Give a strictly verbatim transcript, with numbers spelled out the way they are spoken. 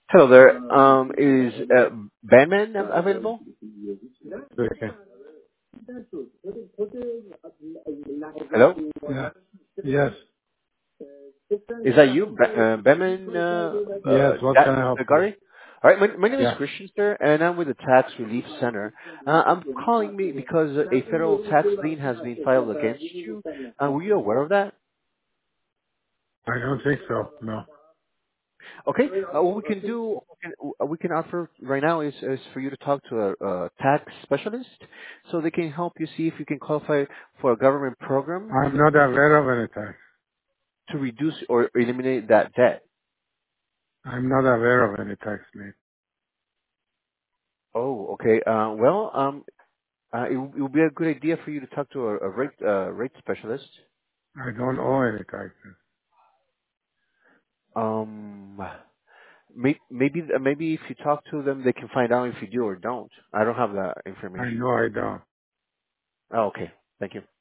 Hello there. Um, is uh, Bandman av- available? Okay. Hello? Yeah. Yes. Is that you, ba- uh, Bandman uh, Yes. uh, What can Da- I help you? Dagari? All right, my, my name is Yeah. Christian, sir, and I'm with the Tax Relief Center. Uh, I'm calling me because a federal tax lien has been filed against you. Uh, were you aware of that? I don't think so. No. Okay. Uh, what we can do, we can, uh, we can offer right now is, is for you to talk to a, a tax specialist, so they can help you see if you can qualify for a government program I'm not aware of any tax. to reduce or eliminate that debt. I'm not aware of any tax lien. Oh, okay. Uh, well, um, uh, it, w- it would be a good idea for you to talk to a, a rate uh, rate specialist. I don't owe any taxes. Um, may, maybe maybe if you talk to them, they can find out if you do or don't. I don't have that I information. know I don't. Oh, okay. Thank you.